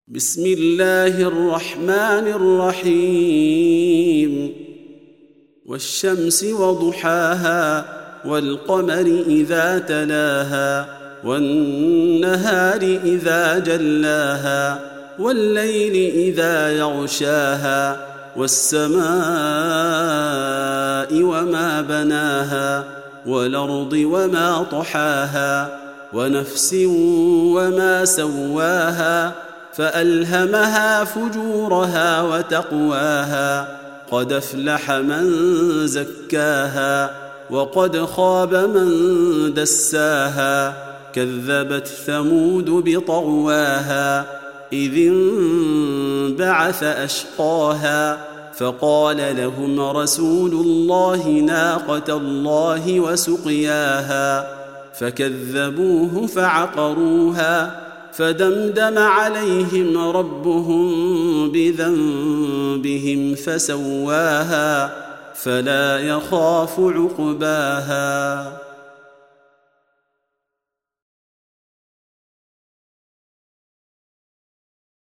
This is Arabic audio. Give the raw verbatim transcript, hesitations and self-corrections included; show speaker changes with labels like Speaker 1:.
Speaker 1: بسم الله الرحمن الرحيم والشمس وضحاها والقمر إذا تلاها والنهار إذا جلاها والليل إذا يغشاها والسماء وما بناها والأرض وما طحاها ونفس وما سواها فألهمها فجورها وتقواها قد أفلح من زكاها وقد خاب من دساها كذبت ثمود بطغواها إذ انبعث أشقاها فقال لهم رسول الله ناقة الله وسقياها فكذبوه فعقروها فدمدم عليهم ربهم بذنبهم فسواها فلا يخاف عقباها.